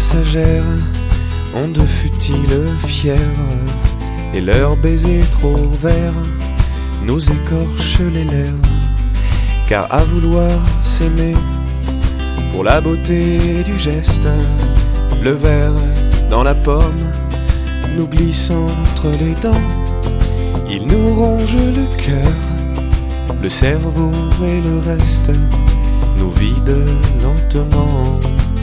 passagères ont de futiles fièvres, et leurs baisers trop verts nous écorchent les lèvres. Car à vouloir s'aimer, pour la beauté du geste, le verre dans la pomme nous glisse entre les dents. Il nous ronge le cœur, le cerveau et le reste nous vide lentement.